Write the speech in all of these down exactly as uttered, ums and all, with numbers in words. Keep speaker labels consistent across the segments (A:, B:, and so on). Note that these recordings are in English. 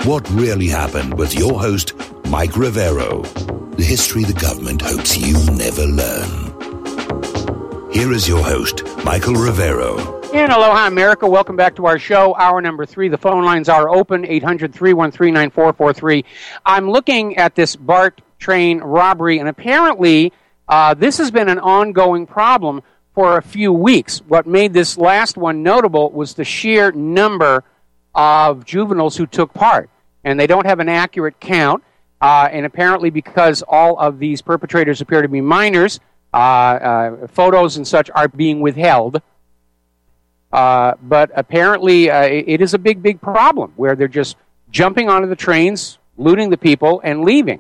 A: What Really Happened with your host, Mike Rivero. The history the government hopes you never learn. Here is your host, Michael Rivero.
B: And aloha, America. Welcome back to our show, hour number three. The phone lines are open, eight hundred, three one three, nine four four three. I'm looking at this BART train robbery, and apparently uh, this has been an ongoing problem for a few weeks. What made this last one notable was the sheer number of juveniles who took part. And they don't have an accurate count. Uh, and apparently because all of these perpetrators appear to be minors, uh, uh, photos and such are being withheld. Uh, but apparently uh, it is a big, big problem where they're just jumping onto the trains, looting the people, and leaving.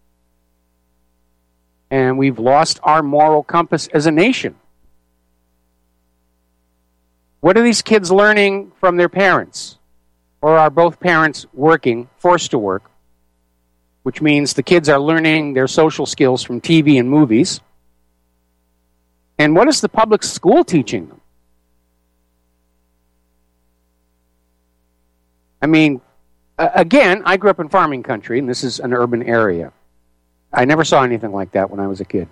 B: And we've lost our moral compass as a nation. What are these kids learning from their parents? Or are both parents working, forced to work, which means the kids are learning their social skills from T V and movies? And what is the public school teaching them? I mean, uh, again, I grew up in farming country, and this is an urban area. I never saw anything like that when I was a kid.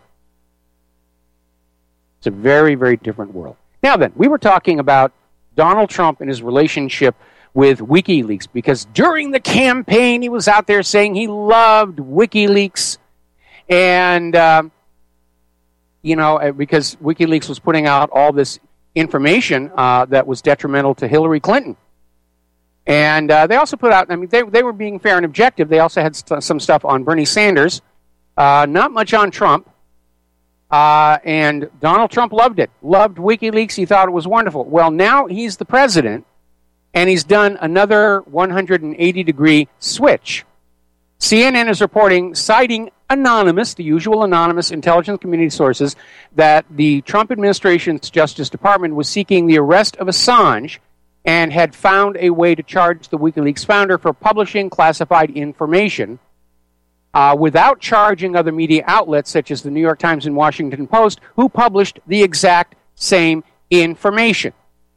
B: It's a very, very different world. Now then, we were talking about Donald Trump and his relationship with WikiLeaks, because during the campaign he was out there saying he loved WikiLeaks, and um, you know, because WikiLeaks was putting out all this information uh, that was detrimental to Hillary Clinton, and uh, they also put out. I mean, they they were being fair and objective. They also had st- some stuff on Bernie Sanders, uh, not much on Trump, uh, and Donald Trump loved it, loved WikiLeaks. He thought it was wonderful. Well, now he's the president. And he's done another one hundred eighty degree switch. C N N is reporting, citing anonymous, the usual anonymous intelligence community sources, that the Trump administration's Justice Department was seeking the arrest of Assange and had found a way to charge the WikiLeaks founder for publishing classified information uh, without charging other media outlets such as the New York Times and Washington Post, who published the exact same information.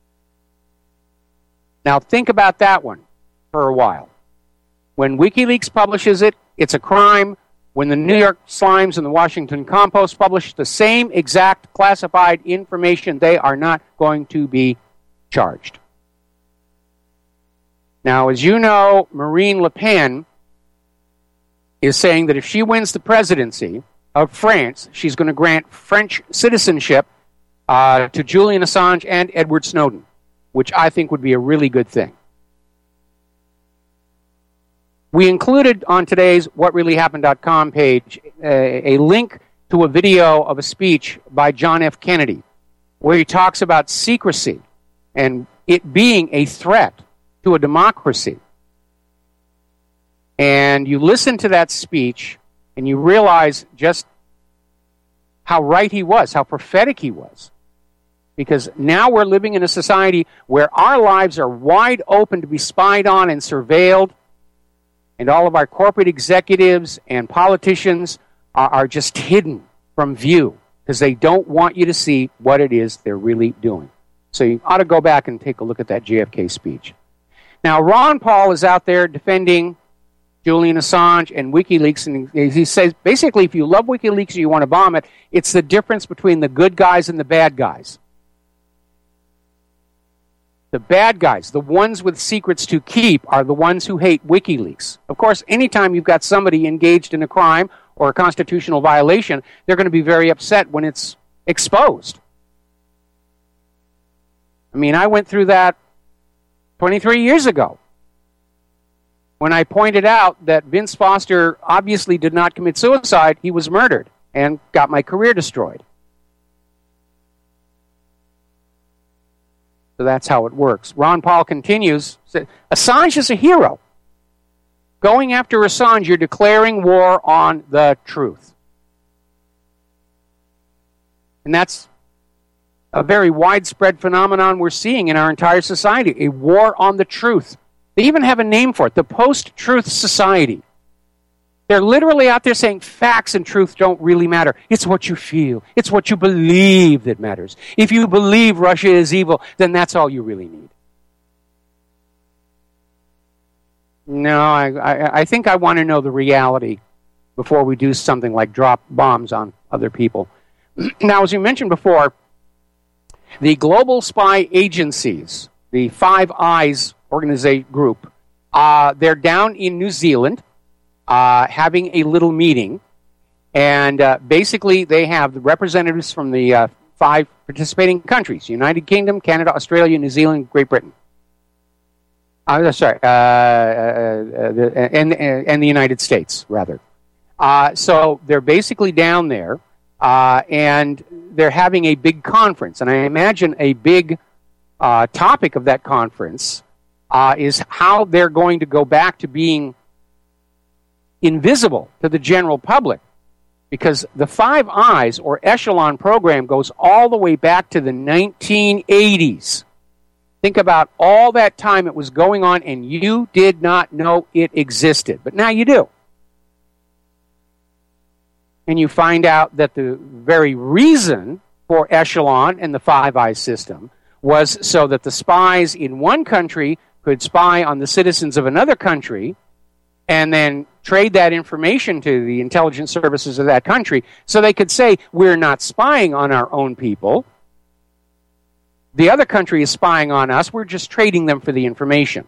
B: Now, think about that one for a while. When WikiLeaks publishes it, it's a crime. When the New York Slimes and the Washington Compost publish the same exact classified information, they are not going to be charged. Now, as you know, Marine Le Pen is saying that if she wins the presidency of France, she's going to grant French citizenship uh, to Julian Assange and Edward Snowden, which I think would be a really good thing. We included on today's what really happened dot com page a, a link to a video of a speech by John F. Kennedy, where he talks about secrecy and it being a threat to a democracy. And you listen to that speech and you realize just how right he was, how prophetic he was. Because now we're living in a society where our lives are wide open to be spied on and surveilled, and all of our corporate executives and politicians are, are just hidden from view because they don't want you to see what it is they're really doing. So you ought to go back and take a look at that J F K speech. Now, Ron Paul is out there defending Julian Assange and WikiLeaks, and he says, basically, if you love WikiLeaks or you want to bomb it, it's the difference between the good guys and the bad guys. The bad guys, the ones with secrets to keep, are the ones who hate WikiLeaks. Of course, anytime you've got somebody engaged in a crime or a constitutional violation, they're going to be very upset when it's exposed. I mean, I went through that twenty-three years ago when I pointed out that Vince Foster obviously did not commit suicide. He was murdered and got my career destroyed. So that's how it works. Ron Paul continues, said, Assange is a hero. Going after Assange, you're declaring war on the truth. And that's a very widespread phenomenon we're seeing in our entire society, a war on the truth. They even have a name for it, the Post-Truth Society. They're literally out there saying facts and truth don't really matter. It's what you feel. It's what you believe that matters. If you believe Russia is evil, then that's all you really need. No, I, I, I think I want to know the reality before we do something like drop bombs on other people. Now, as you mentioned before, the global spy agencies, the Five Eyes organization group, uh, they're down in New Zealand uh, having a little meeting. And uh, basically, they have the representatives from the uh, five participating countries: United Kingdom, Canada, Australia, New Zealand, Great Britain. Uh, sorry, uh, uh, the, and, and the United States, rather. Uh, so they're basically down there, uh, and they're having a big conference. And I imagine a big uh, topic of that conference uh, is how they're going to go back to being invisible to the general public. Because the Five Eyes, or Echelon program, goes all the way back to the nineteen eighties. Think about all that time it was going on, and you did not know it existed. But now you do. And you find out that the very reason for Echelon and the Five Eyes system was so that the spies in one country could spy on the citizens of another country and then trade that information to the intelligence services of that country so they could say, we're not spying on our own people. The other country is spying on us. We're just trading them for the information.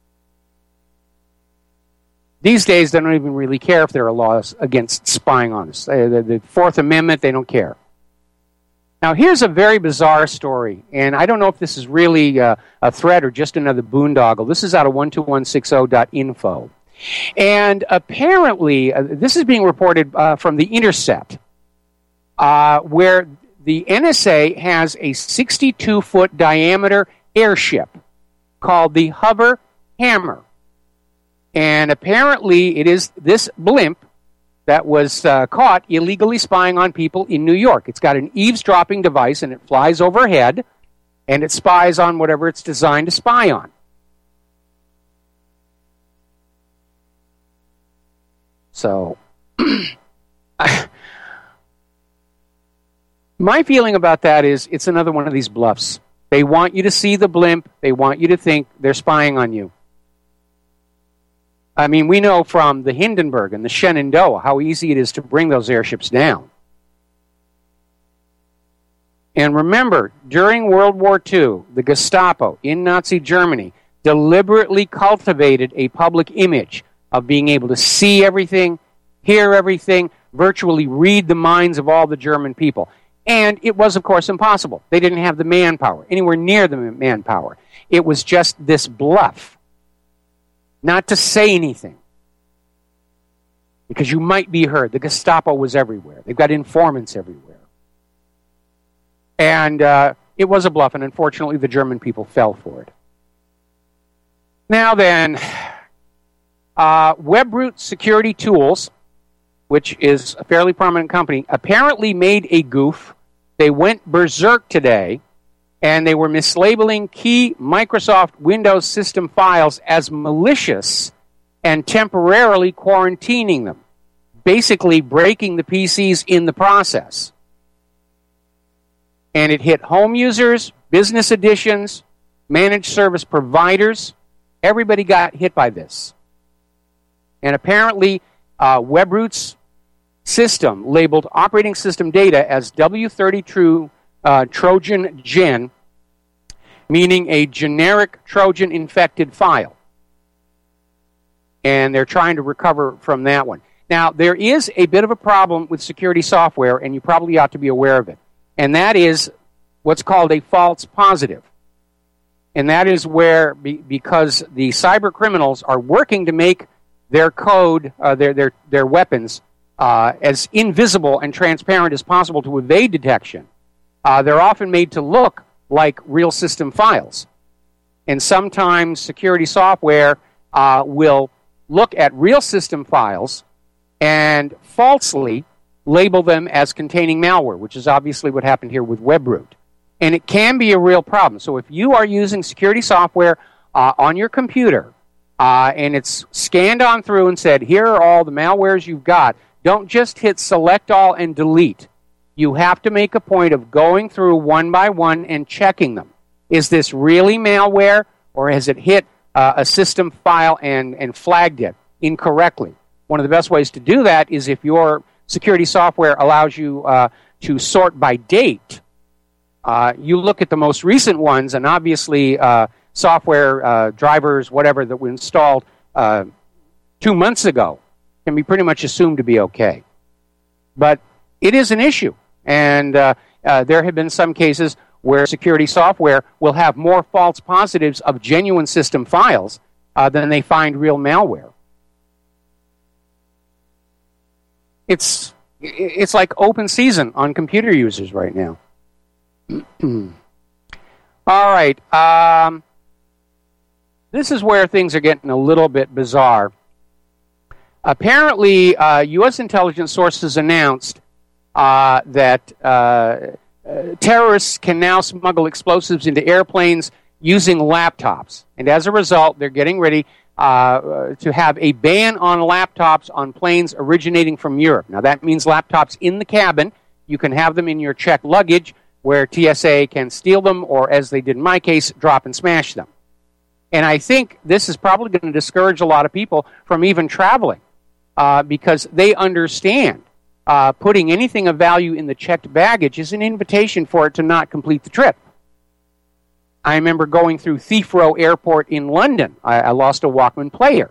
B: These days, they don't even really care if there are laws against spying on us. The, the Fourth Amendment, they don't care. Now, here's a very bizarre story, and I don't know if this is really uh, a threat or just another boondoggle. This is out of one two one six zero dot info. And apparently, uh, this is being reported uh, from The Intercept, uh, where the N S A has a sixty-two foot diameter airship called the Hover Hammer. And apparently, it is this blimp that was uh, caught illegally spying on people in New York. It's got an eavesdropping device, and it flies overhead, and it spies on whatever it's designed to spy on. So, my feeling about that is it's another one of these bluffs. They want you to see the blimp. They want you to think they're spying on you. I mean, we know from the Hindenburg and the Shenandoah how easy it is to bring those airships down. And remember, during World War Two, the Gestapo in Nazi Germany deliberately cultivated a public image of being able to see everything, hear everything, virtually read the minds of all the German people. And it was, of course, impossible. They didn't have the manpower, anywhere near the manpower. It was just this bluff. Not to say anything. Because you might be heard. The Gestapo was everywhere. They've got informants everywhere. And uh, it was a bluff, and unfortunately the German people fell for it. Now then, uh, Webroot Security Tools, which is a fairly prominent company, apparently made a goof. They went berserk today, and they were mislabeling key Microsoft Windows system files as malicious and temporarily quarantining them, basically breaking the P Cs in the process. And it hit home users, business editions, managed service providers. Everybody got hit by this. And apparently, uh, Webroot's system labeled operating system data as W thirty True uh, Trojan Gen, meaning a generic Trojan-infected file. And they're trying to recover from that one. Now, there is a bit of a problem with security software, and you probably ought to be aware of it. And that is what's called a false positive. And that is where, be, because the cyber criminals are working to make their code, uh, their, their, their weapons, uh, as invisible and transparent as possible to evade detection, uh, they're often made to look like real system files. And sometimes security software uh, will look at real system files and falsely label them as containing malware, which is obviously what happened here with Webroot. And it can be a real problem. So if you are using security software uh, on your computer uh, and it's scanned on through and said, here are all the malwares you've got, don't just hit select all and delete. You have to make a point of going through one by one and checking them. Is this really malware, or has it hit uh, a system file and, and flagged it incorrectly. One of the best ways to do that is if your security software allows you uh, to sort by date. Uh, you look at the most recent ones, and obviously uh, software, uh, drivers, whatever that were installed uh, two months ago can be pretty much assumed to be okay. But it is an issue, and uh, uh, there have been some cases where security software will have more false positives of genuine system files uh, than they find real malware. It's it's like open season on computer users right now. All right. Um, this is where things are getting a little bit bizarre. Apparently, uh, U S intelligence sources announced uh, that uh, uh, terrorists can now smuggle explosives into airplanes using laptops. And as a result, they're getting ready uh, to have a ban on laptops on planes originating from Europe. Now, that means laptops in the cabin. You can have them in your checked luggage, where T S A can steal them, or as they did in my case, drop and smash them. And I think this is probably going to discourage a lot of people from even traveling uh, because they understand uh, putting anything of value in the checked baggage is an invitation for it to not complete the trip. I remember going through Heathrow Airport in London. I, I lost a Walkman player.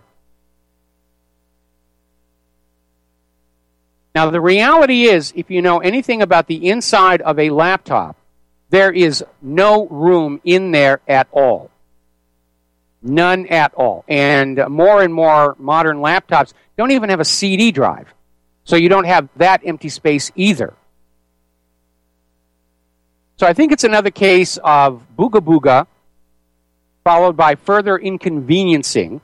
B: Now, the reality is, if you know anything about the inside of a laptop, there is no room in there at all. None at all. And more and more modern laptops don't even have a C D drive. So you don't have that empty space either. So I think it's another case of booga booga, followed by further inconveniencing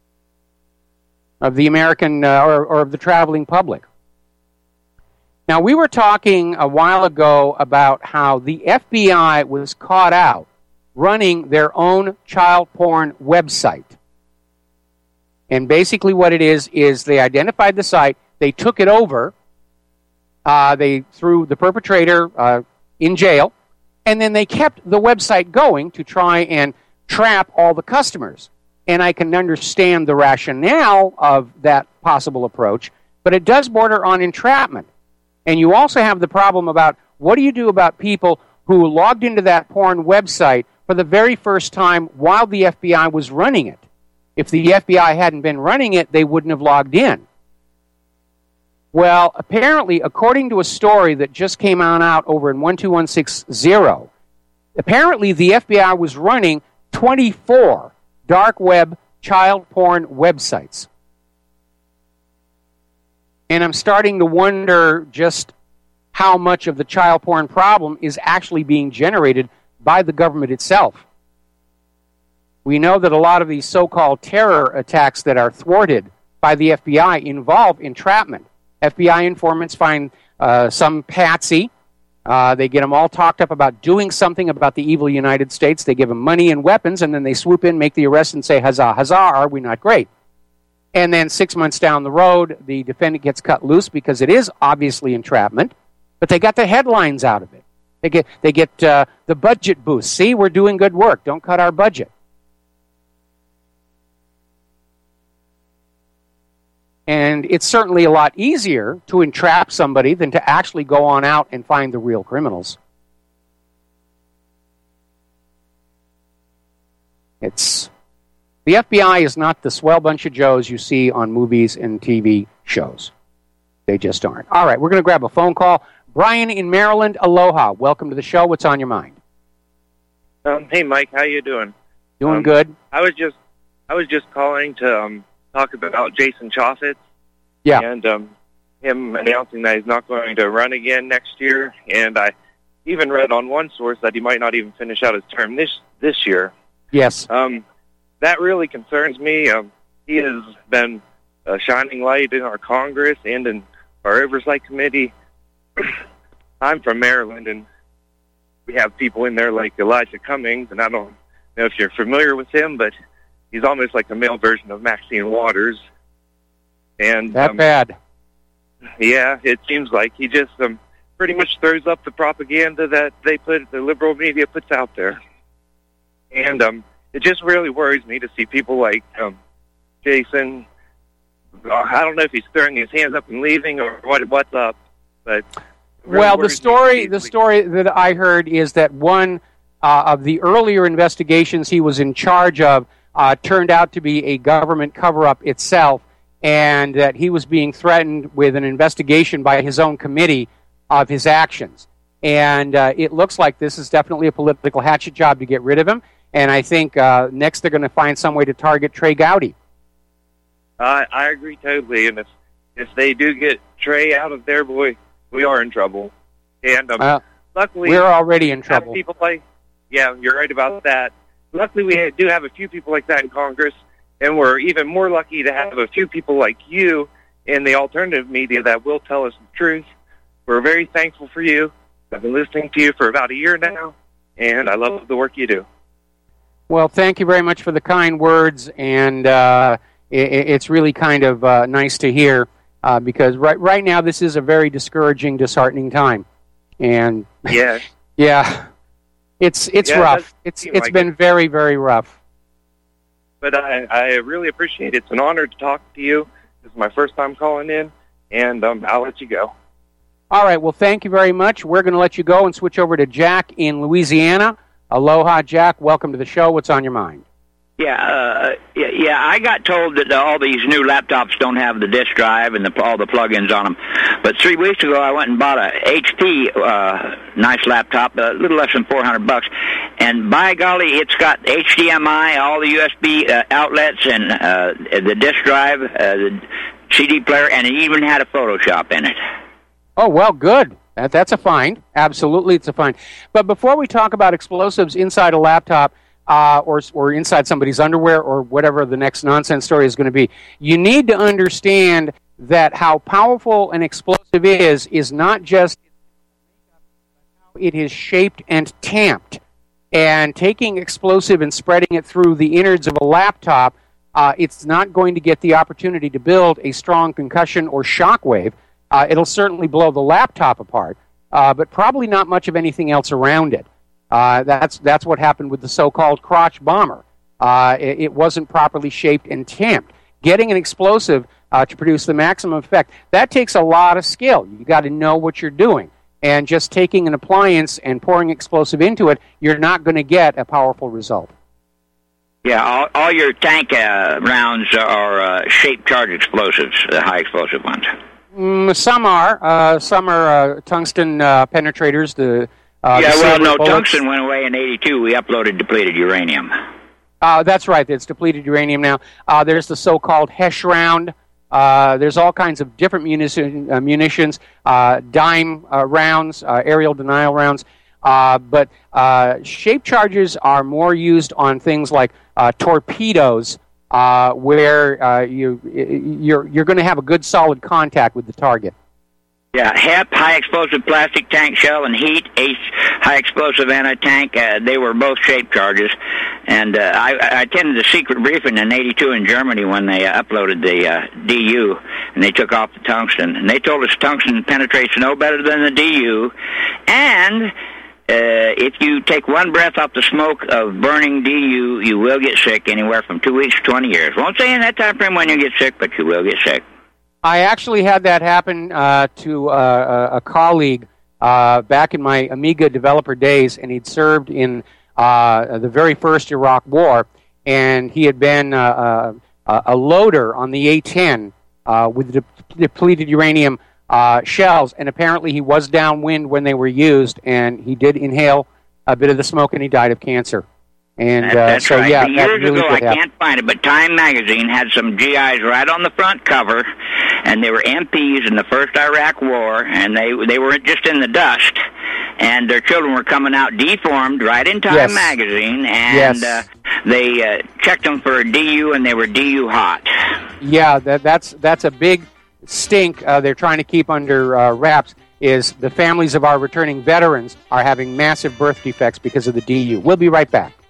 B: of the American uh, or, or of the traveling public. Now, we were talking a while ago about how the F B I was caught out running their own child porn website. And basically what it is, is they identified the site, they took it over, uh, they threw the perpetrator uh, in jail, and then they kept the website going to try and trap all the customers. And I can understand the rationale of that possible approach, but it does border on entrapment. And you also have the problem about what do you do about people who logged into that porn website for the very first time while the F B I was running it. If the F B I hadn't been running it, they wouldn't have logged in. Well, apparently, according to a story that just came on out over in one two one six zero, apparently the F B I was running twenty-four dark web child porn websites. And I'm starting to wonder just how much of the child porn problem is actually being generated by the government itself. We know that a lot of these so-called terror attacks that are thwarted by the F B I involve entrapment. F B I informants find uh, some patsy. Uh, they get them all talked up about doing something about the evil United States. They give them money and weapons, and then they swoop in, make the arrest, and say, huzzah, huzzah, are we not great? And then six months down the road, the defendant gets cut loose because it is obviously entrapment, but they got the headlines out of it. They get they get uh, the budget boost. See, we're doing good work. Don't cut our budget. And it's certainly a lot easier to entrap somebody than to actually go on out and find the real criminals. It's the F B I is not the swell bunch of Joes you see on movies and T V shows. They just aren't. All right, we're going to grab a phone call. Brian in Maryland, aloha. Welcome to the show. What's on your mind?
C: Um, hey, Mike, how you doing?
B: Doing
C: um,
B: good.
C: I was just, I was just calling to um, talk about Jason Chaffetz.
B: Yeah.
C: And um, him announcing that he's not going to run again next year. And I even read on one source that he might not even finish out his term this this year.
B: Yes.
C: Um, that really concerns me. Um, he has been a shining light in our Congress and in our Oversight Committee. I'm from Maryland, and we have people in there like Elijah Cummings, and I don't know if you're familiar with him, but he's almost like the male version of Maxine Waters. And
B: that
C: um,
B: bad.
C: Yeah, it seems like he just um, pretty much throws up the propaganda that they put, the liberal media puts out there. And um, it just really worries me to see people like um, Jason. I don't know if he's throwing his hands up and leaving or what. What's up? But really
B: well, the story the story that I heard is that one uh, of the earlier investigations he was in charge of uh, turned out to be a government cover-up itself, and that he was being threatened with an investigation by his own committee of his actions. And uh, it looks like this is definitely a political hatchet job to get rid of him. And I think uh, next they're going to find some way to target Trey Gowdy.
C: Uh, I agree totally. And if, if they do get Trey out of there, boy, we are in trouble. And um, uh, luckily,
B: we're already in trouble.
C: People like, yeah, you're right about that. Luckily, we do have a few people like that in Congress, and we're even more lucky to have a few people like you in the alternative media that will tell us the truth. We're very thankful for you. I've been listening to you for about a year now, and I love the work you do.
B: Well, thank you very much for the kind words, and uh, it, it's really kind of uh, nice to hear, uh, because right right now this is a very discouraging, disheartening time. And
C: yeah,
B: yeah, it's it's
C: yeah,
B: rough. It's it's
C: like
B: been
C: it.
B: very, very rough.
C: But I, I really appreciate it. It's an honor to talk to you. This is my first time calling in, and um, I'll let you go.
B: All right, well, thank you very much. We're going to let you go and switch over to Jack in Louisiana. Aloha, Jack. Welcome to the show. What's on your mind?
D: Yeah, uh, yeah, yeah. I got told that all these new laptops don't have the disk drive and the, all the plugins on them. But three weeks ago, I went and bought a H P uh, nice laptop, a little less than four hundred bucks. And by golly, it's got H D M I, all the U S B uh, outlets, and uh, the disk drive, uh, the C D player, and it even had a Photoshop in it.
B: Oh, well, good. That, that's a find. Absolutely, it's a find. But before we talk about explosives inside a laptop, uh, or or inside somebody's underwear, or whatever the next nonsense story is going to be, you need to understand that how powerful an explosive is, is not just how it is shaped and tamped. And taking explosive and spreading it through the innards of a laptop, uh, it's not going to get the opportunity to build a strong concussion or shock wave. Uh, it'll certainly blow the laptop apart, uh, but probably not much of anything else around it. Uh, that's that's what happened with the so-called crotch bomber. Uh, it, it wasn't properly shaped and tamped. Getting an explosive uh, to produce the maximum effect, that takes a lot of skill. You got to know what you're doing. And just taking an appliance and pouring explosive into it, you're not going to get a powerful result.
D: Yeah, all, all your tank uh, rounds are uh, shaped charge explosives, the high explosive ones.
B: Mm, some are. Uh, some are uh, tungsten uh, penetrators. The uh,
D: yeah,
B: the
D: well, no,
B: bullets.
D: tungsten went away in eighty-two. We uploaded depleted uranium.
B: Uh, that's right. It's depleted uranium now. Uh, there's the so-called Hesh round. Uh, there's all kinds of different munition, uh, munitions, uh, dime uh, rounds, uh, aerial denial rounds. Uh, but uh, shape charges are more used on things like uh, torpedoes, uh, where uh, you you're you're going to have a good solid contact with the target.
D: Yeah, H E P, high explosive plastic tank shell, and HEAT, H high explosive anti-tank. Uh, they were both shape charges. And uh, I, I attended the secret briefing in eighty-two in Germany when they uh, uploaded the uh, D U, and they took off the tungsten. And they told us tungsten penetrates no better than the D U. And uh, if you take one breath off the smoke of burning D U, you will get sick anywhere from two weeks to twenty years. Won't say in that time frame when you get sick, but you will get sick.
B: I actually had that happen uh, to uh, a colleague uh, back in my Amiga developer days, and he'd served in uh, the very first Iraq War, and he had been uh, uh, a loader on the A ten uh, with de- depleted uranium uh, shells, and apparently he was downwind when they were used, and he did inhale a bit of the smoke, and he died of cancer. And
D: that, that's
B: uh, so,
D: right.
B: yeah,
D: Years
B: that really
D: ago, I
B: happen.
D: can't find it, but Time Magazine had some G Is right on the front cover, and they were M Ps in the first Iraq War, and they they were just in the dust, and their children were coming out deformed right in Time
B: Yes.
D: Magazine, and
B: Yes.
D: uh, they uh, checked them for D U, and they were D U hot.
B: Yeah, that, that's that's a big stink uh, they're trying to keep under uh, wraps, is the families of our returning veterans are having massive birth defects because of the D U. We'll be right back.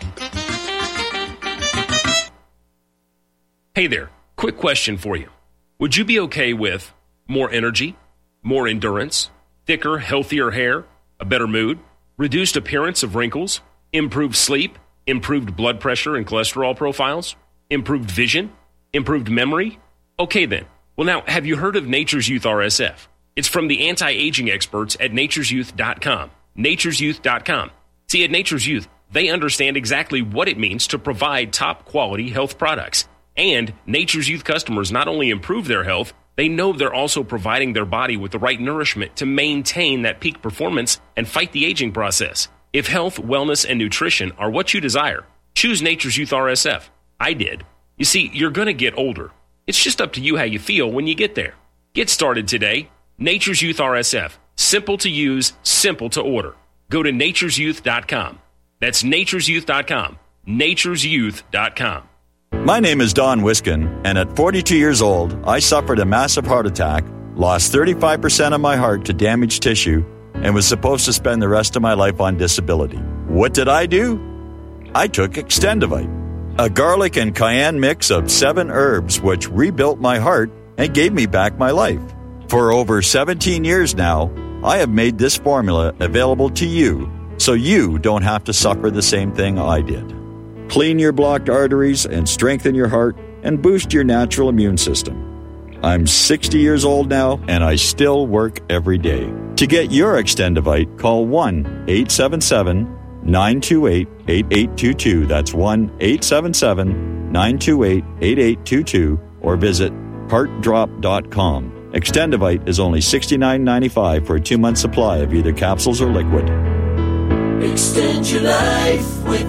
E: Hey there, quick question for you. Would you be okay with more energy, more endurance, thicker, healthier hair, a better mood, reduced appearance of wrinkles, improved sleep, improved blood pressure and cholesterol profiles, improved vision, improved memory? Okay then. Well now, have you heard of Nature's Youth R S F? It's from the anti-aging experts at natures youth dot com. natures youth dot com. See, at Nature's Youth, they understand exactly what it means to provide top-quality health products. And Nature's Youth customers not only improve their health, they know they're also providing their body with the right nourishment to maintain that peak performance and fight the aging process. If health, wellness, and nutrition are what you desire, choose Nature's Youth R S F. I did. You see, you're going to get older. It's just up to you how you feel when you get there. Get started today. Nature's Youth R S F. Simple to use, simple to order. Go to natures youth dot com. That's natures youth dot com. natures youth dot com.
F: My name is Don Wiskin, and at forty-two years old, I suffered a massive heart attack, lost thirty-five percent of my heart to damaged tissue, and was supposed to spend the rest of my life on disability. What did I do? I took Extendivite, a garlic and cayenne mix of seven herbs which rebuilt my heart and gave me back my life. For over seventeen years now, I have made this formula available to you so you don't have to suffer the same thing I did. Clean your blocked arteries and strengthen your heart and boost your natural immune system. I'm sixty years old now and I still work every day. To get your Extendivite, call one eight seven seven, nine two eight, eight eight two two. That's one eight seven seven, nine two eight, eight eight two two or visit heart drop dot com. Extendivite is only sixty-nine ninety-five for a two-month supply of either capsules or liquid.
G: Extend your life with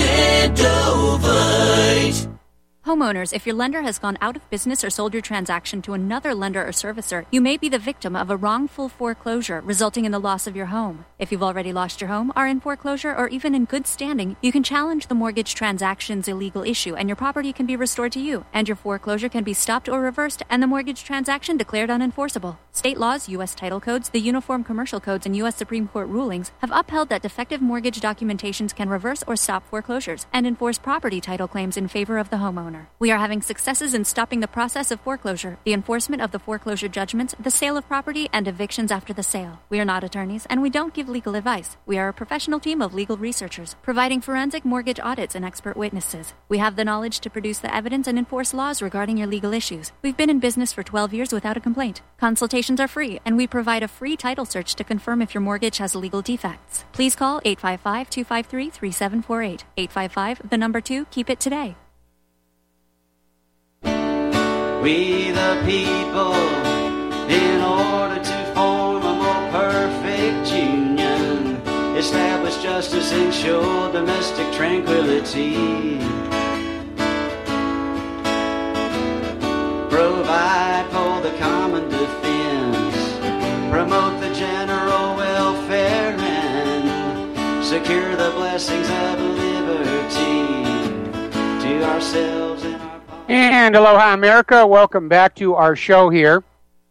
G: Extendovite.
H: Homeowners, if your lender has gone out of business or sold your transaction to another lender or servicer, you may be the victim of a wrongful foreclosure, resulting in the loss of your home. If you've already lost your home, are in foreclosure, or even in good standing, you can challenge the mortgage transaction's illegal issue, and your property can be restored to you, and your foreclosure can be stopped or reversed, and the mortgage transaction declared unenforceable. State laws, U S title codes, the Uniform Commercial Codes, and U S Supreme Court rulings have upheld that defective mortgage documentations can reverse or stop foreclosures and enforce property title claims in favor of the homeowner. We are having successes in stopping the process of foreclosure, the enforcement of the foreclosure judgments, the sale of property, and evictions after the sale. We are not attorneys, and we don't give legal advice. We are a professional team of legal researchers, providing forensic mortgage audits and expert witnesses. We have the knowledge to produce the evidence and enforce laws regarding your legal issues. We've been in business for twelve years without a complaint. Consultations are free, and we provide a free title search to confirm if your mortgage has legal defects. Please call eight five five, two five three, three seven four eight. eight five five, the number two, keep it today.
I: We the people, in order to form a more perfect union, establish justice, ensure domestic tranquility, provide for the common defense, promote the general welfare, and secure the blessings of liberty to ourselves and our
B: And aloha, America. Welcome back to our show here.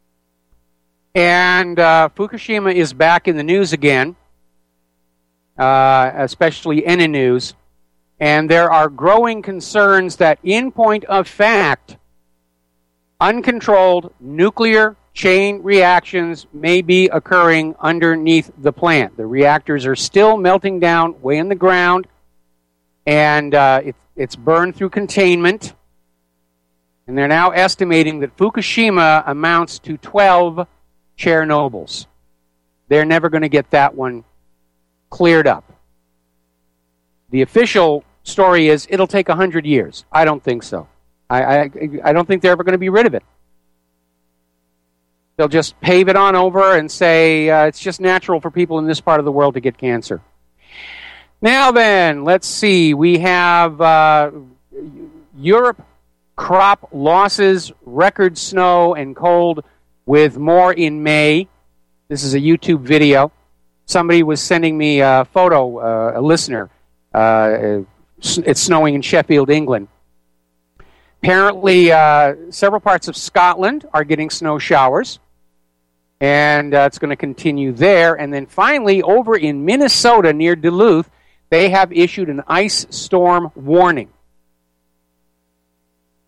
B: And uh, Fukushima is back in the news again, uh, especially N N News. And there are growing concerns that, in point of fact, uncontrolled nuclear chain reactions may be occurring underneath the plant. The reactors are still melting down way in the ground, and uh, it, it's burned through containment. And they're now estimating that Fukushima amounts to twelve Chernobyls. They're never going to get that one cleared up. The official story is it'll take one hundred years. I don't think so. I, I, I don't think they're ever going to be rid of it. They'll just pave it on over and say uh, it's just natural for people in this part of the world to get cancer. Now then, let's see. We have uh, Europe. Crop losses, record snow and cold with more in May. This is a YouTube video. Somebody was sending me a photo, uh, a listener. Uh, it's snowing in Sheffield, England. Apparently, uh, several parts of Scotland are getting snow showers. And uh, it's going to continue there. And then finally, over in Minnesota near Duluth, they have issued an ice storm warning.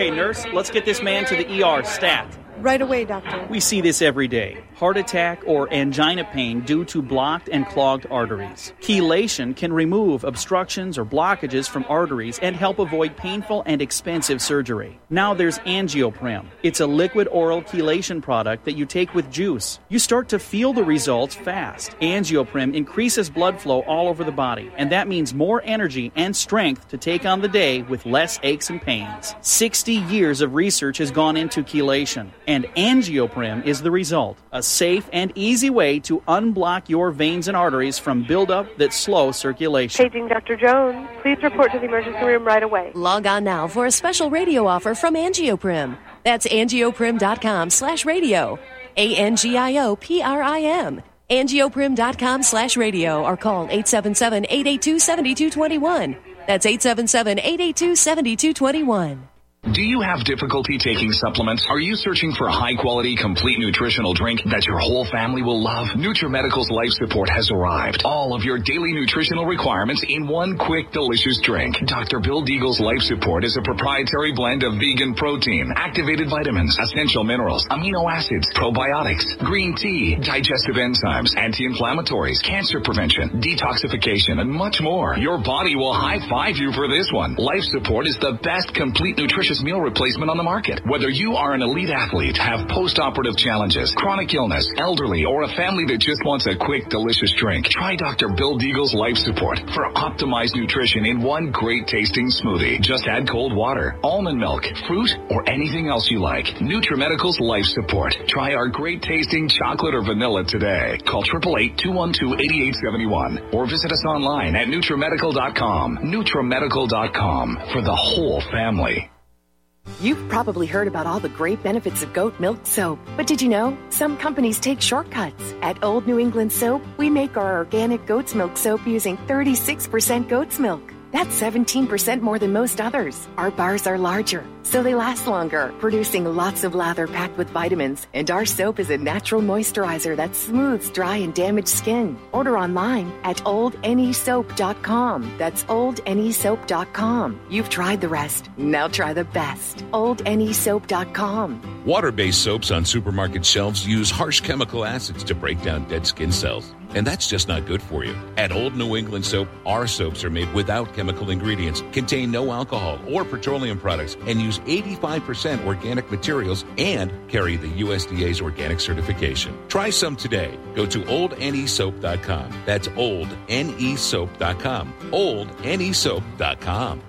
J: Okay, nurse, let's get this man to the E R stat.
K: Right away, doctor.
J: We see this every day. Heart attack or angina pain due to blocked and clogged arteries. Chelation can remove obstructions or blockages from arteries and help avoid painful and expensive surgery. Now there's Angioprim. It's a liquid oral chelation product that you take with juice. You start to feel the results fast. Angioprim increases blood flow all over the body, and that means more energy and strength to take on the day with less aches and pains. sixty years of research has gone into chelation, and Angioprim is the result. A safe and easy way to unblock your veins and arteries from buildup that slow circulation.
K: Paging Doctor Jones. Please report to the emergency room right away.
L: Log on now for a special radio offer from Angioprim. That's angioprim.com slash radio. A N G I O P R I M. angioprim.com slash radio or call eight seven seven, eight eight two, seven two two one. That's eight seven seven, eight eight two, seven two two one.
M: Do you have difficulty taking supplements? Are you searching for a high-quality, complete nutritional drink that your whole family will love? NutriMedical's Life Support has arrived. All of your daily nutritional requirements in one quick, delicious drink. Doctor Bill Deagle's Life Support is a proprietary blend of vegan protein, activated vitamins, essential minerals, amino acids, probiotics, green tea, digestive enzymes, anti-inflammatories, cancer prevention, detoxification, and much more. Your body will high-five you for this one. Life Support is the best complete nutrition meal replacement on the market. Whether you are an elite athlete, have post-operative challenges, chronic illness, elderly, or a family that just wants a quick, delicious drink, try Doctor Bill Deagle's Life Support for optimized nutrition in one great tasting smoothie. Just add cold water, almond milk, fruit, or anything else you like. NutriMedical's Life Support. Try our great tasting chocolate or vanilla today. Call eight eight eight, two one two, eight eight seven one or visit us online at NutriMedical dot com. NutriMedical dot com for the whole family.
N: You've probably heard about all the great benefits of goat milk soap, but did you know some companies take shortcuts? At Old New England Soap, we make our organic goat's milk soap using thirty-six percent goat's milk. That's seventeen percent more than most others. Our bars are larger, so they last longer, producing lots of lather packed with vitamins. And our soap is a natural moisturizer that smooths dry and damaged skin. Order online at old n e soap dot com. That's old n e soap dot com. You've tried the rest. Now try the best. old n e soap dot com.
O: Water-based soaps on supermarket shelves use harsh chemical acids to break down dead skin cells. And that's just not good for you. At Old New England Soap, our soaps are made without chemical ingredients, contain no alcohol or petroleum products, and use eighty-five percent organic materials and carry the U S D A's organic certification. Try some today. Go to old n e soap dot com. That's old n e soap dot com. old n e soap dot com.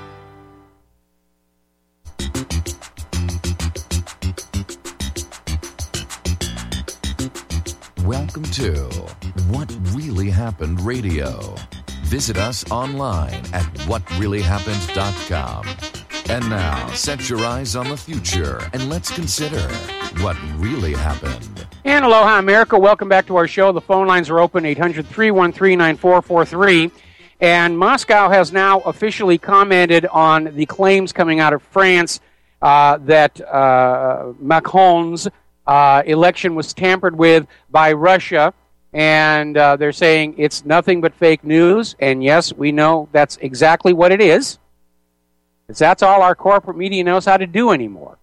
P: Welcome to What Really Happened Radio. Visit us online at what really happened dot com. And now, set your eyes on the future and let's consider what really happened.
B: And aloha, America. Welcome back to our show. The phone lines are open, eight hundred, three one three, nine four four three. And Moscow has now officially commented on the claims coming out of France uh, that uh, Macron's uh, election was tampered with by Russia. And uh, they're saying it's nothing but fake news. And yes, we know that's exactly what it is. Because that's all our corporate media knows how to do anymore.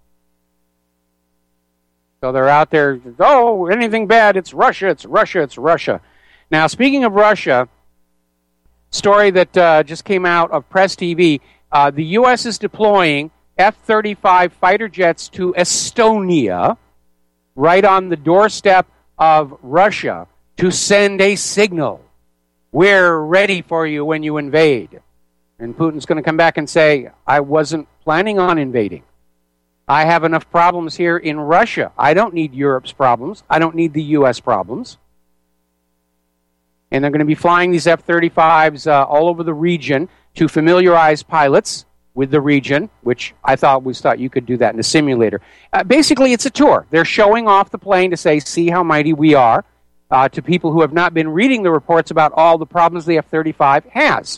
B: So they're out there, oh, anything bad, it's Russia, it's Russia, it's Russia. Now, speaking of Russia, story that uh, just came out of Press T V, uh, the U S is deploying F thirty-five fighter jets to Estonia, right on the doorstep of Russia, to send a signal. We're ready for you when you invade. And Putin's going to come back and say, I wasn't planning on invading. I have enough problems here in Russia. I don't need Europe's problems. I don't need the U S problems. And they're going to be flying these F thirty-fives uh, all over the region to familiarize pilots with the region, which I thought we thought you could do that in a simulator. Uh, basically, it's a tour. They're showing off the plane to say, see how mighty we are, uh, to people who have not been reading the reports about all the problems the F thirty-five has.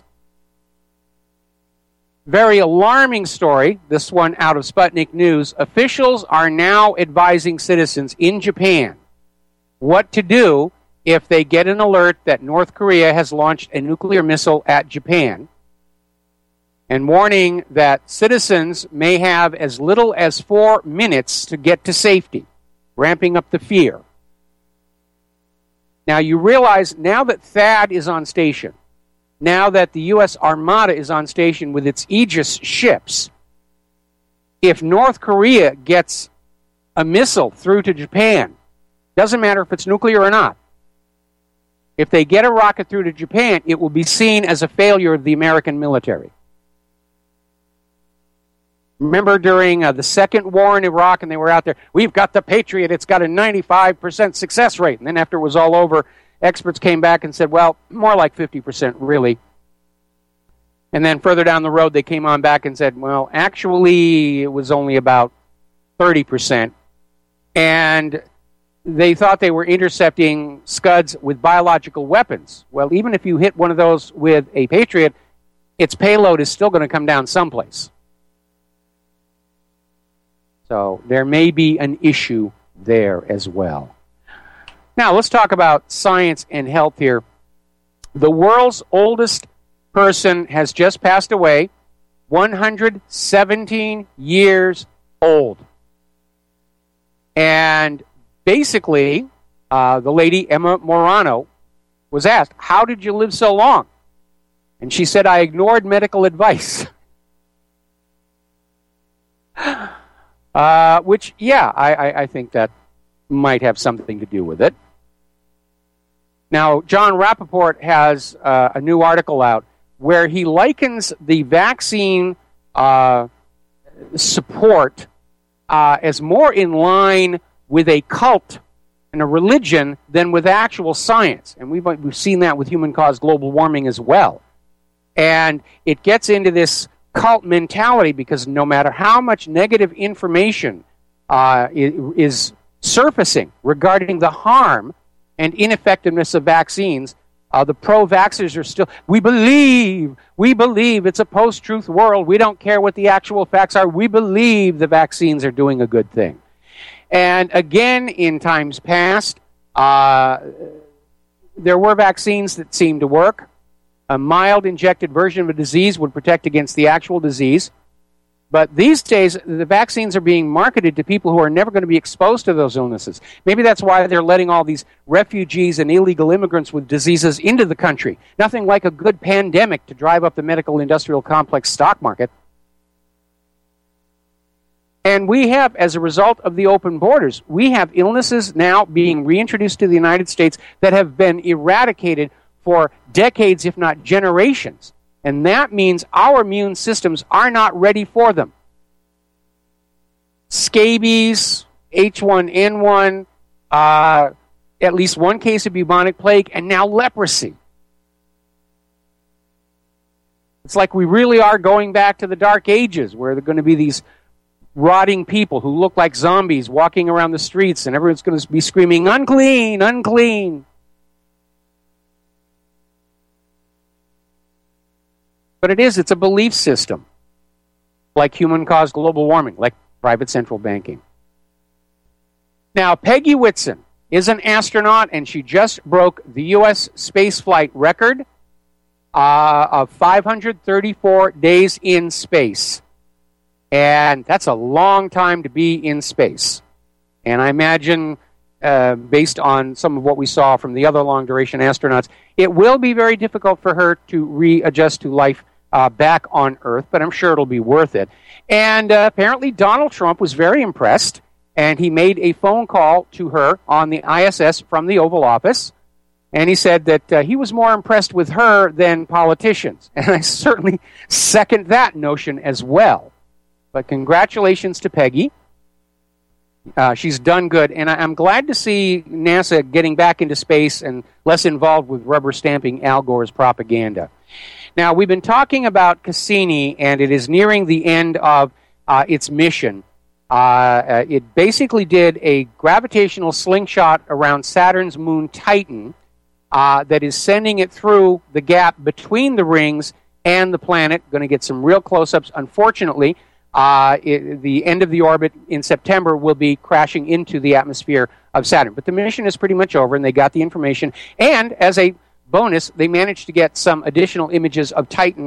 B: Very alarming story, this one out of Sputnik News. Officials are now advising citizens in Japan what to do if they get an alert that North Korea has launched a nuclear missile at Japan. and warning that citizens may have as little as four minutes to get to safety, ramping up the fear. Now, you realize now that THAAD is on station, now that the U S Armada is on station with its Aegis ships, if North Korea gets a missile through to Japan, doesn't matter if it's nuclear or not, if they get a rocket through to Japan, it will be seen as a failure of the American military. Remember during uh, the second war in Iraq, and they were out there, we've got the Patriot, it's got a ninety-five percent success rate. And then after it was all over, experts came back and said, well, more like fifty percent, really. And then further down the road, they came on back and said, well, actually, it was only about thirty percent. And they thought they were intercepting Scuds with biological weapons. Well, even if you hit one of those with a Patriot, its payload is still going to come down someplace. So there may be an issue there as well. Now, let's talk about science and health here. The world's oldest person has just passed away, one hundred seventeen years old. And basically, uh, the lady, Emma Morano, was asked, how did you live so long? And she said, I ignored medical advice. Uh, which, yeah, I, I, I think that might have something to do with it. Now, John Rappaport has uh, a new article out where he likens the vaccine uh, support uh, as more in line with a cult and a religion than with actual science. And we've, we've seen that with human-caused global warming as well. And it gets into this cult mentality because no matter how much negative information uh, is surfacing regarding the harm and ineffectiveness of vaccines, uh, the pro-vaxxers are still, we believe, we believe it's a post-truth world. We don't care what the actual facts are. We believe the vaccines are doing a good thing. And again, in times past, uh, there were vaccines that seemed to work. A mild injected version of a disease would protect against the actual disease. But these days, the vaccines are being marketed to people who are never going to be exposed to those illnesses. Maybe that's why they're letting all these refugees and illegal immigrants with diseases into the country. Nothing like a good pandemic to drive up the medical industrial complex stock market. And we have, as a result of the open borders, we have illnesses now being reintroduced to the United States that have been eradicated for decades, if not generations. And that means our immune systems are not ready for them. Scabies, H one N one, uh, at least one case of bubonic plague, and now leprosy. It's like we really are going back to the Dark Ages, where there are going to be these rotting people who look like zombies walking around the streets, and everyone's going to be screaming, unclean, unclean. But it is, it's a belief system, like human-caused global warming, like private central banking. Now, Peggy Whitson is an astronaut, and she just broke the U S spaceflight record uh, of five hundred thirty-four days in space. And that's a long time to be in space. And I imagine, uh, based on some of what we saw from the other long-duration astronauts, it will be very difficult for her to readjust to life Uh, back on Earth, but I'm sure it'll be worth it. And uh, apparently Donald Trump was very impressed, and he made a phone call to her on the I S S from the Oval Office, and he said that uh, he was more impressed with her than politicians. And I certainly second that notion as well. But congratulations to Peggy. Uh, she's done good, and I- I'm glad to see NASA getting back into space and less involved with rubber stamping Al Gore's propaganda. Now, we've been talking about Cassini, and it is nearing the end of uh, its mission. Uh, uh, it basically did a gravitational slingshot around Saturn's moon Titan uh, that is sending it through the gap between the rings and the planet. Going to get some real close-ups. Unfortunately, uh, it, the end of the orbit in September will be crashing into the atmosphere of Saturn. But the mission is pretty much over, and they got the information. And as a bonus, they managed to get some additional images of Titan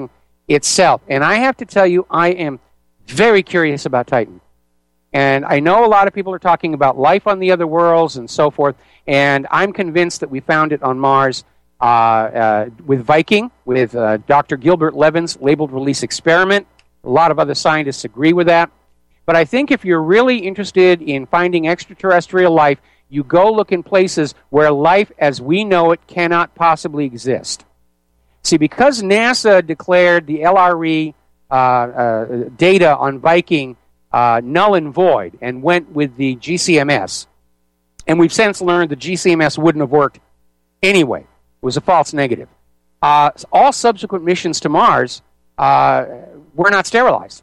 B: itself. And I have to tell you, I am very curious about Titan. And I know a lot of people are talking about life on the other worlds and so forth, and I'm convinced that we found it on Mars uh, uh, with Viking, with uh, Doctor Gilbert Levin's labeled release experiment. A lot of other scientists agree with that. But I think if you're really interested in finding extraterrestrial life, you go look in places where life as we know it cannot possibly exist. See, because NASA declared the L R E uh, uh, data on Viking uh, null and void and went with the G C M S, and we've since learned the G C M S wouldn't have worked anyway. It was a false negative. Uh, all subsequent missions to Mars uh, were not sterilized.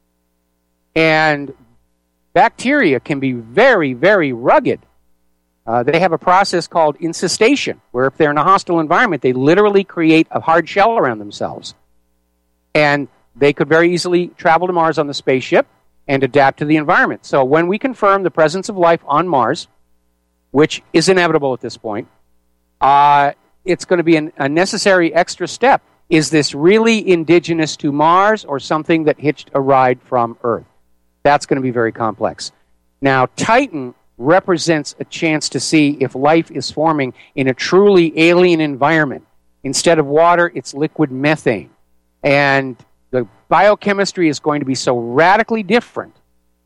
B: And bacteria can be very, very rugged. Uh, they have a process called incestation, where if they're in a hostile environment, they literally create a hard shell around themselves. And they could very easily travel to Mars on the spaceship and adapt to the environment. So when we confirm the presence of life on Mars, which is inevitable at this point, uh, it's going to be an, a necessary extra step. Is this really indigenous to Mars or something that hitched a ride from Earth? That's going to be very complex. Now, Titan represents a chance to see if life is forming in a truly alien environment. Instead of water, it's liquid methane. And the biochemistry is going to be so radically different,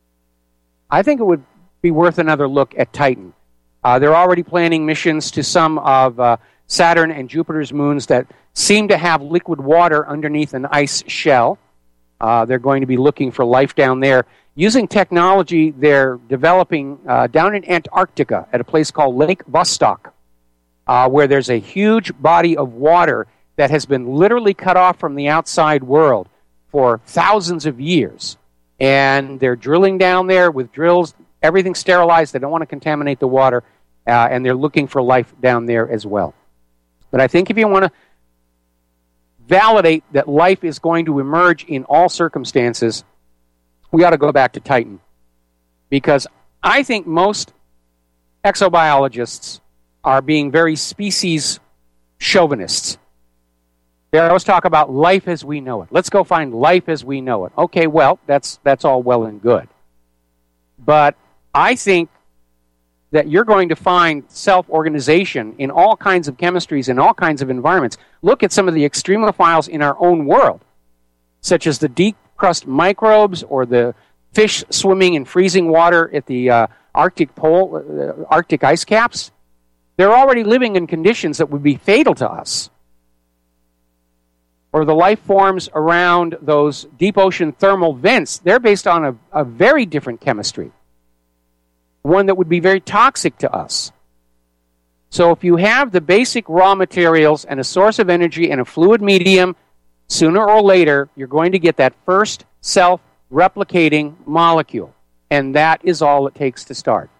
B: I think it would be worth another look at Titan. Uh, they're already planning missions to some of uh, Saturn and Jupiter's moons that seem to have liquid water underneath an ice shell. Uh, they're going to be looking for life down there using technology they're developing uh, down in Antarctica at a place called Lake Vostok, uh, where there's a huge body of water that has been literally cut off from the outside world for thousands of years. And they're drilling down there with drills, everything sterilized. They don't want to contaminate the water, uh, and they're looking for life down there as well. But I think if you want to validate that life is going to emerge in all circumstances, we ought to go back to Titan. Because I think most exobiologists are being very species chauvinists. They always talk about life as we know it. Let's go find life as we know it. Okay, well, that's that's all well and good. But I think that you're going to find self-organization in all kinds of chemistries, in all kinds of environments. Look at some of the extremophiles in our own world, such as the deep crust microbes or the fish swimming in freezing water at the uh, Arctic pole, uh, Arctic ice caps. They're already living in conditions that would be fatal to us. Or the life forms around those deep ocean thermal vents, they're based on a, a very different chemistry, one that would be very toxic to us. So if you have the basic raw materials and a source of energy and a fluid medium, sooner or later, you're going to get that first self-replicating molecule. And that is all it takes to start.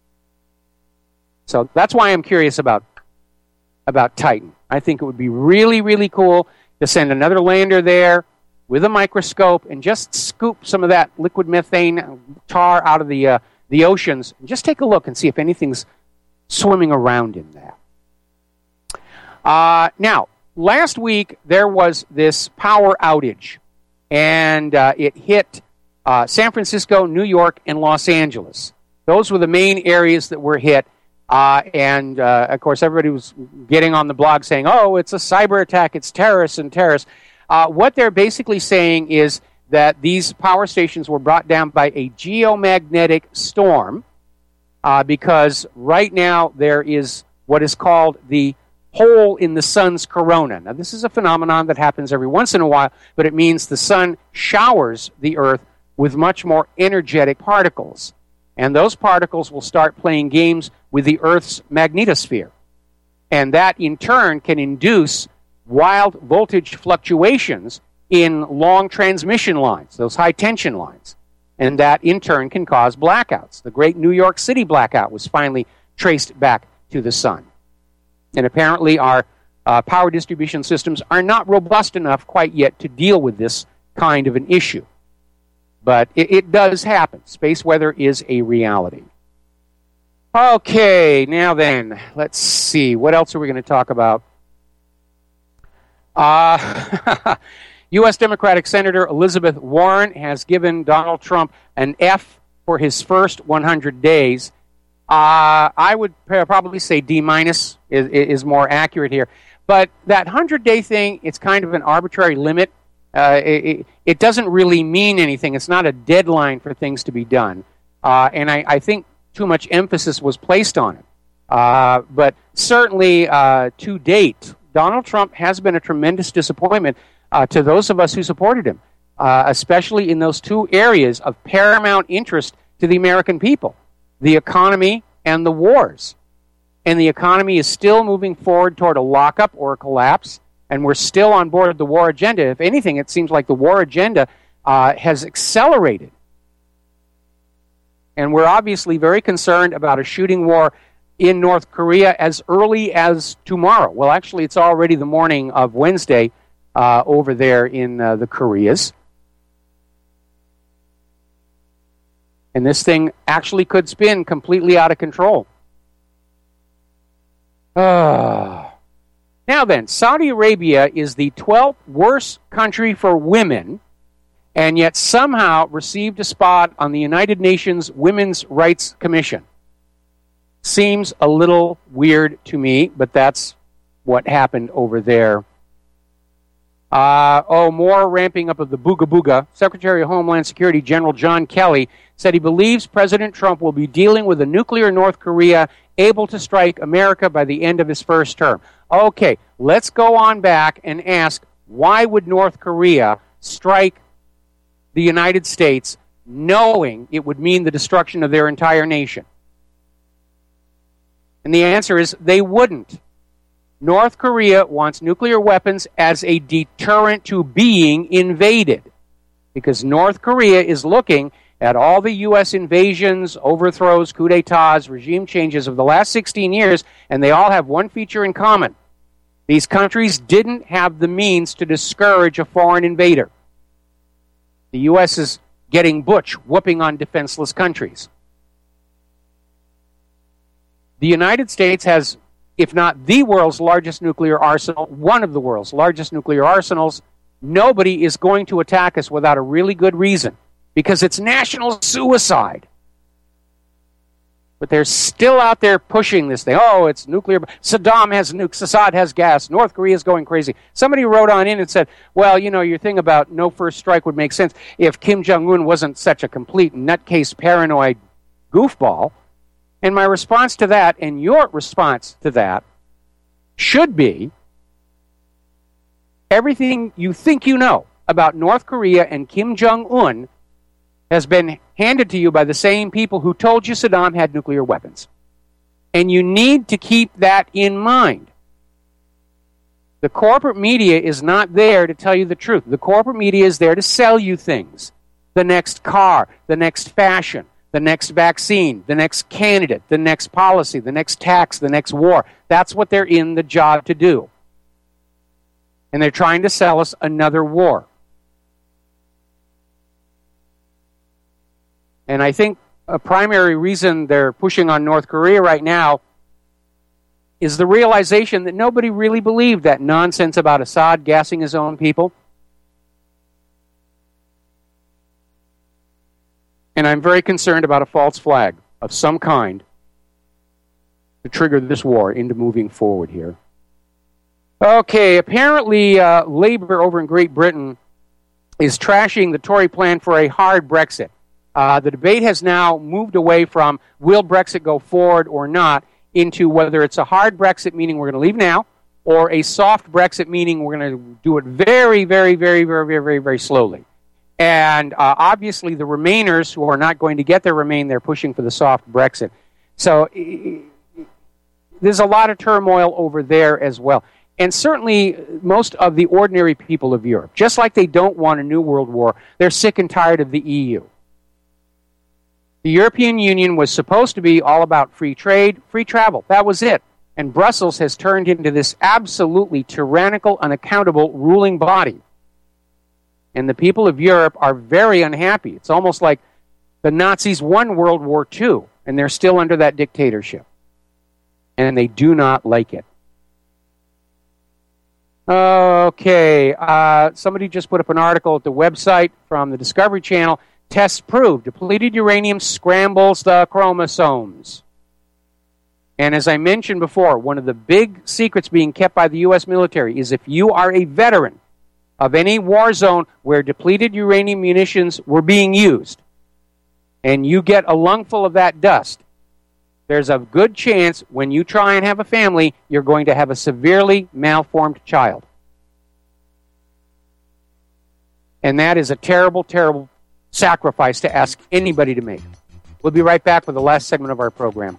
B: So that's why I'm curious about, about Titan. I think it would be really, really cool to send another lander there with a microscope and just scoop some of that liquid methane tar out of the, uh, the oceans and just take a look and see if anything's swimming around in that. Uh, now, last week there was this power outage, and uh, it hit uh, San Francisco, New York, and Los Angeles. Those were the main areas that were hit. Uh, and, uh, of course, everybody was getting on the blog saying, oh, it's a cyber attack, it's terrorists and terrorists. Uh, what they're basically saying is that these power stations were brought down by a geomagnetic storm uh, because right now there is what is called the hole in the sun's corona. Now, this is a phenomenon that happens every once in a while, but it means the sun showers the Earth with much more energetic particles. And those particles will start playing games with the Earth's magnetosphere. And that, in turn, can induce wild voltage fluctuations in long transmission lines, those high-tension lines. And that, in turn, can cause blackouts. The great New York City blackout was finally traced back to the sun. And apparently our uh, power distribution systems are not robust enough quite yet to deal with this kind of an issue. But it, it does happen. Space weather is a reality. Okay, now then, let's see. What else are we going to talk about? Uh, U S Democratic Senator Elizabeth Warren has given Donald Trump an F for his first one hundred days. Uh, I would probably say D minus is, is more accurate here. But that hundred-day thing, it's kind of an arbitrary limit. Uh, it, it doesn't really mean anything. It's not a deadline for things to be done. Uh, and I, I think too much emphasis was placed on it. Uh, but certainly, uh, to date, Donald Trump has been a tremendous disappointment uh, to those of us who supported him, uh, especially in those two areas of paramount interest to the American people, the economy and the wars. And the economy is still moving forward toward a lockup or a collapse, and we're still on board with the war agenda. If anything, it seems like the war agenda uh, has accelerated. And we're obviously very concerned about a shooting war in North Korea as early as tomorrow. Well, actually, it's already the morning of Wednesday uh, over there in uh, the Koreas. And this thing actually could spin completely out of control. Uh, now then, Saudi Arabia is the twelfth worst country for women, and yet somehow received a spot on the United Nations Women's Rights Commission. Seems a little weird to me, but that's what happened over there. Uh, oh, more ramping up of the booga booga. Secretary of Homeland Security General John Kelly said he believes President Trump will be dealing with a nuclear North Korea able to strike America by the end of his first term. Okay, let's go on back and ask, why would North Korea strike the United States knowing it would mean the destruction of their entire nation? And the answer is they wouldn't. North Korea wants nuclear weapons as a deterrent to being invaded, because North Korea is looking at all the U S invasions, overthrows, coups d'etats, regime changes of the last sixteen years, and they all have one feature in common. These countries didn't have the means to discourage a foreign invader. The U S is getting butch, whooping on defenseless countries. The United States has, if not the world's largest nuclear arsenal, one of the world's largest nuclear arsenals. Nobody is going to attack us without a really good reason, because it's national suicide. But they're still out there pushing this thing. Oh, it's nuclear. Saddam has nukes. Assad has gas. North Korea is going crazy. Somebody wrote on in and said, well, you know, your thing about no first strike would make sense if Kim Jong-un wasn't such a complete nutcase paranoid goofball. And my response to that, and your response to that, should be everything you think you know about North Korea and Kim Jong-un has been handed to you by the same people who told you Saddam had nuclear weapons. And you need to keep that in mind. The corporate media is not there to tell you the truth. The corporate media is there to sell you things. The next car, the next fashion, the next vaccine, the next candidate, the next policy, the next tax, the next war. That's what they're in the job to do. And they're trying to sell us another war. And I think a primary reason they're pushing on North Korea right now is the realization that nobody really believed that nonsense about Assad gassing his own people. And I'm very concerned about a false flag of some kind to trigger this war into moving forward here. Okay, apparently uh, Labour over in Great Britain is trashing the Tory plan for a hard Brexit. Uh, the debate has now moved away from will Brexit go forward or not into whether it's a hard Brexit, meaning we're going to leave now, or a soft Brexit, meaning we're going to do it very, very, very, very, very, very, very slowly. And uh, obviously the Remainers, who are not going to get their Remain, they're pushing for the soft Brexit. So uh, there's a lot of turmoil over there as well. And certainly most of the ordinary people of Europe, just like they don't want a new world war, they're sick and tired of the E U. The European Union was supposed to be all about free trade, free travel. That was it. And Brussels has turned into this absolutely tyrannical, unaccountable ruling body. And the people of Europe are very unhappy. It's almost like the Nazis won World War Two, and they're still under that dictatorship. And they do not like it. Okay. Uh, somebody just put up an article at the website from the Discovery Channel. Tests prove depleted uranium scrambles the chromosomes. And as I mentioned before, one of the big secrets being kept by the U S military is if you are a veteran of any war zone where depleted uranium munitions were being used, and you get a lungful of that dust, there's a good chance when you try and have a family, you're going to have a severely malformed child. And that is a terrible, terrible sacrifice to ask anybody to make. We'll be right back with the last segment of our program.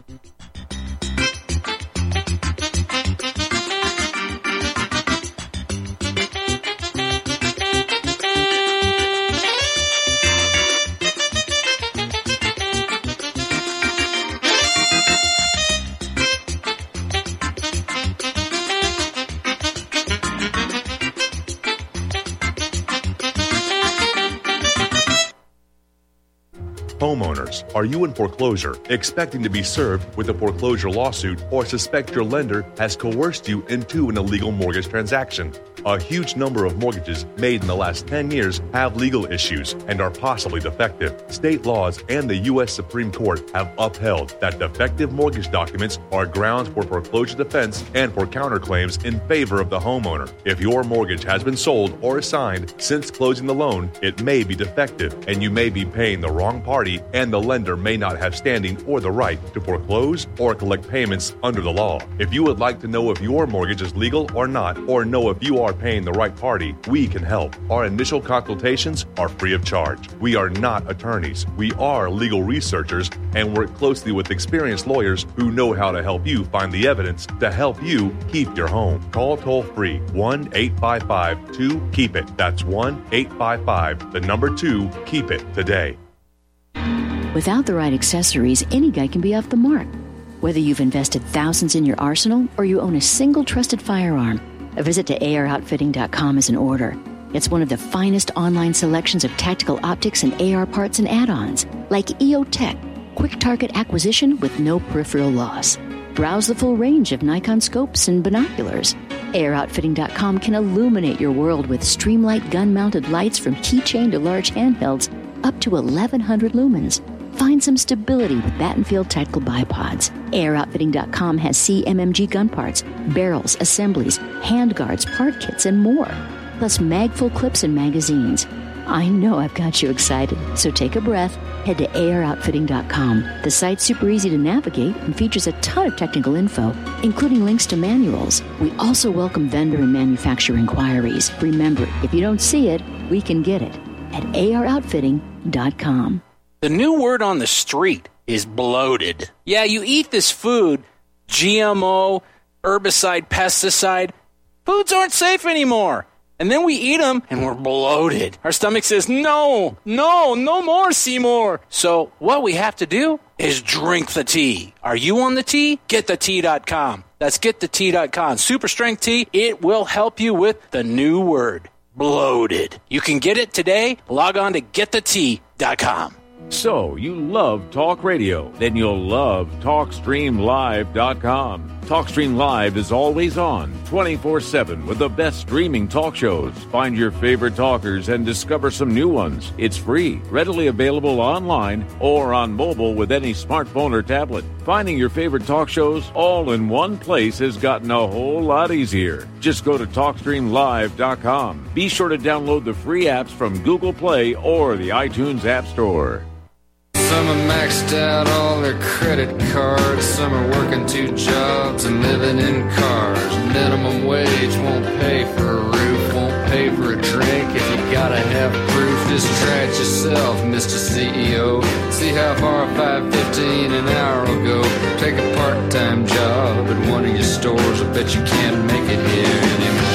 Q: Homeowners, are you in foreclosure, expecting to be served with a foreclosure lawsuit, or suspect your lender has coerced you into an illegal mortgage transaction? A huge number of mortgages made in the last ten years have legal issues and are possibly defective. State laws and the U S Supreme Court have upheld that defective mortgage documents are grounds for foreclosure defense and for counterclaims in favor of the homeowner. If your mortgage has been sold or assigned since closing the loan, it may be defective, and you may be paying the wrong party, and the lender may not have standing or the right to foreclose or collect payments under the law. If you would like to know if your mortgage is legal or not, or know if you are paying the right party, we can help. Our initial consultations are free of charge. We are not attorneys. We are legal researchers and work closely with experienced lawyers who know how to help you find the evidence to help you keep your home. Call toll-free one eight five five two keep it. That's one eight five five, the number two, keep it today.
R: Without the right accessories, any guy can be off the mark. Whether you've invested thousands in your arsenal or you own a single trusted firearm, a visit to A R outfitting dot com is in order. It's one of the finest online selections of tactical optics and A R parts and add-ons, like E O Tech, quick target acquisition with no peripheral loss. Browse the full range of Nikon scopes and binoculars. A R outfitting dot com can illuminate your world with Streamlight gun-mounted lights from keychain to large handhelds up to eleven hundred lumens. Find some stability with Battenfield Tactical Bipods. A R outfitting dot com has C M M G gun parts, barrels, assemblies, handguards, part kits, and more. Plus mag-full clips and magazines. I know I've got you excited, so take a breath. Head to A R outfitting dot com. The site's super easy to navigate and features a ton of technical info, including links to manuals. We also welcome vendor and manufacturer inquiries. Remember, if you don't see it, we can get it at A R outfitting dot com.
S: The new word on the street is bloated. Yeah, you eat this food, G M O, herbicide, pesticide. Foods aren't safe anymore. And then we eat them and we're bloated. Our stomach says, no, no, no more, Seymour. So what we have to do is drink the tea. Are you on the tea? get the tea dot com. That's get the tea dot com. Super strength tea. It will help you with the new word, bloated. You can get it today. Log on to get the tea dot com.
T: So, you love talk radio? Then you'll love talk stream live dot com. TalkStream Live is always on, twenty-four seven, with the best streaming talk shows. Find your favorite talkers and discover some new ones. It's free, readily available online or on mobile with any smartphone or tablet. Finding your favorite talk shows all in one place has gotten a whole lot easier. Just go to talk stream live dot com. Be sure to download the free apps from Google Play or the iTunes App Store.
U: Some are maxed out all their credit cards. Some are working two jobs and living in cars. Minimum wage won't pay for a roof, won't pay for a drink. If you gotta have proof, just try it yourself, Mister C E O. See how far five fifteen an hour will go. Take a part-time job at one of your stores. I bet you can't make it here anymore.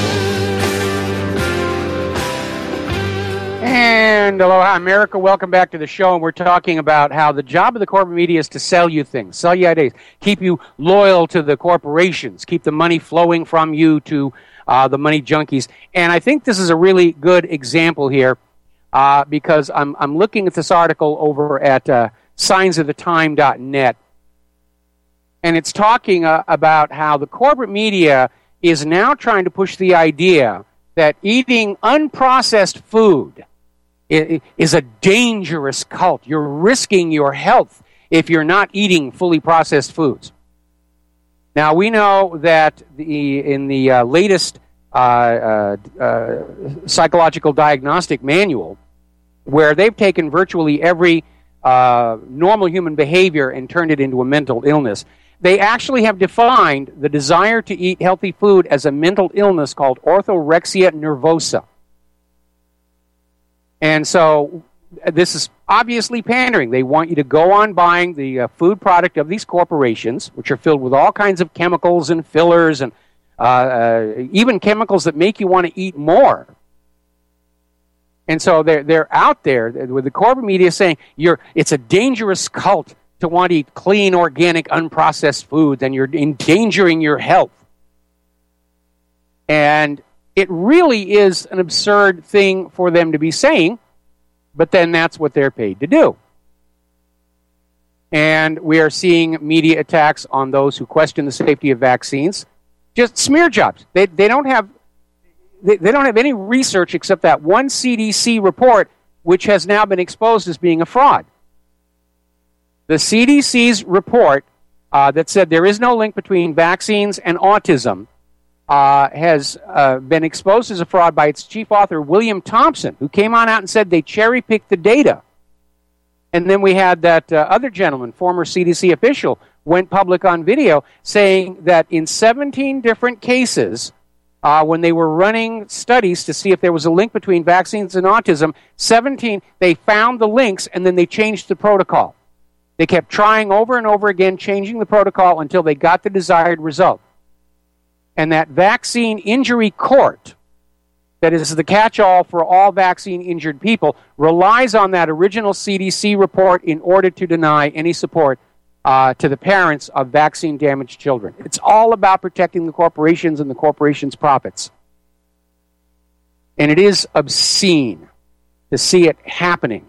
B: And aloha, America. Welcome back to the show. And we're talking about how the job of the corporate media is to sell you things, sell you ideas, keep you loyal to the corporations, keep the money flowing from you to uh, the money junkies. And I think this is a really good example here uh, because I'm, I'm looking at this article over at uh, signs of the time dot net. And it's talking uh, about how the corporate media is now trying to push the idea that eating unprocessed food is a dangerous cult. You're risking your health if you're not eating fully processed foods. Now, we know that the, in the uh, latest uh, uh, uh, psychological diagnostic manual, where they've taken virtually every uh, normal human behavior and turned it into a mental illness, they actually have defined the desire to eat healthy food as a mental illness called orthorexia nervosa. And so this is obviously pandering. They want you to go on buying the uh, food product of these corporations, which are filled with all kinds of chemicals and fillers and uh, uh, even chemicals that make you want to eat more. And so they're, they're out there with the corporate media saying you're, it's a dangerous cult to want to eat clean, organic, unprocessed foods, and you're endangering your health. And it really is an absurd thing for them to be saying, but then that's what they're paid to do. And we are seeing media attacks on those who question the safety of vaccines. Just smear jobs. They they don't have they, they don't have any research except that one C D C report, which has now been exposed as being a fraud. The C D C's report uh, that said there is no link between vaccines and autism Uh, has uh, been exposed as a fraud by its chief author, William Thompson, who came on out and said they cherry-picked the data. And then we had that uh, other gentleman, former C D C official, went public on video saying that in seventeen different cases, uh, when they were running studies to see if there was a link between vaccines and autism, seventeen, they found the links and then they changed the protocol. They kept trying over and over again, changing the protocol until they got the desired result. And that vaccine injury court, that is the catch-all for all vaccine-injured people, relies on that original C D C report in order to deny any support uh, to the parents of vaccine-damaged children. It's all about protecting the corporations and the corporations' profits. And it is obscene to see it happening.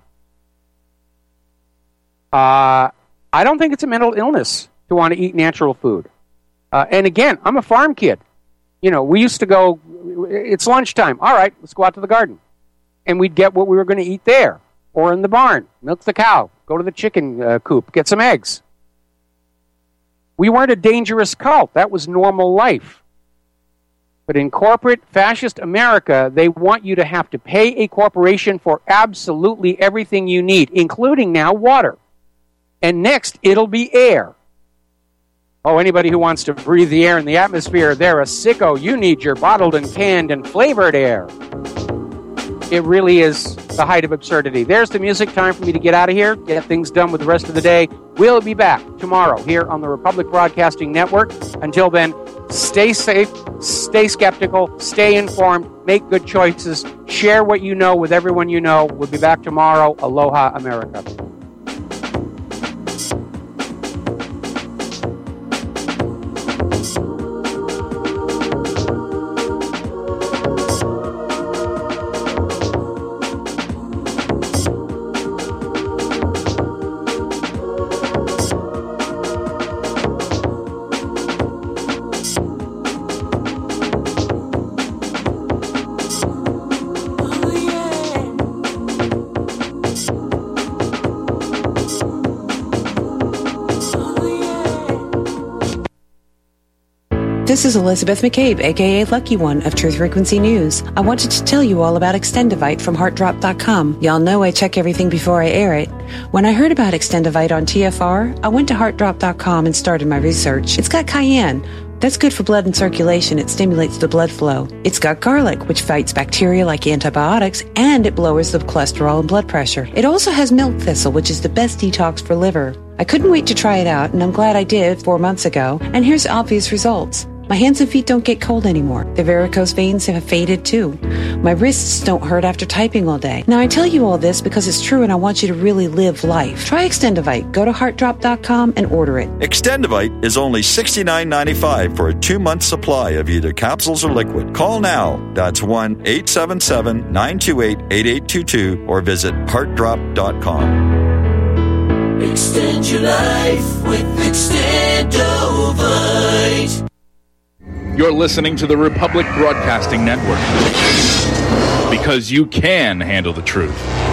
B: Uh, I don't think it's a mental illness to want to eat natural food. Uh, and again, I'm a farm kid. You know, we used to go, it's lunchtime. All right, let's go out to the garden. And we'd get what we were going to eat there or in the barn. Milk the cow. Go to the chicken uh, coop. Get some eggs. We weren't a dangerous cult. That was normal life. But in corporate fascist America, they want you to have to pay a corporation for absolutely everything you need, including now water. And next, it'll be air. Oh, anybody who wants to breathe the air in the atmosphere, they're a sicko. You need your bottled and canned and flavored air. It really is the height of absurdity. There's the music. Time for me to get out of here, get things done with the rest of the day. We'll be back tomorrow here on the Republic Broadcasting Network. Until then, stay safe, stay skeptical, stay informed, make good choices, share what you know with everyone you know. We'll be back tomorrow. Aloha, America.
A: This is Elizabeth McCabe, aka Lucky One of Truth Frequency News. I wanted to tell you all about Extendivite from heart drop dot com. Y'all know I check everything before I air it. When I heard about Extendivite on T F R, I went to heart drop dot com and started my research. It's got cayenne. That's good for blood and circulation. It stimulates the blood flow. It's got garlic, which fights bacteria like antibiotics, and it lowers the cholesterol and blood pressure. It also has milk thistle, which is the best detox for liver. I couldn't wait to try it out, and I'm glad I did four months ago, and here's obvious results. My hands and feet don't get cold anymore. The varicose veins have faded too. My wrists don't hurt after typing all day. Now I tell you all this because it's true and I want you to really live life. Try Extendivite. Go to heart drop dot com and order it.
F: Extendivite is only sixty-nine ninety-five for a two-month supply of either capsules or liquid. Call now. That's one eight seven seven, nine two eight, eight eight two two or visit heart drop dot com.
G: Extend your life with Extendovite.
C: You're listening to the Republic Broadcasting Network. Because you can handle the truth.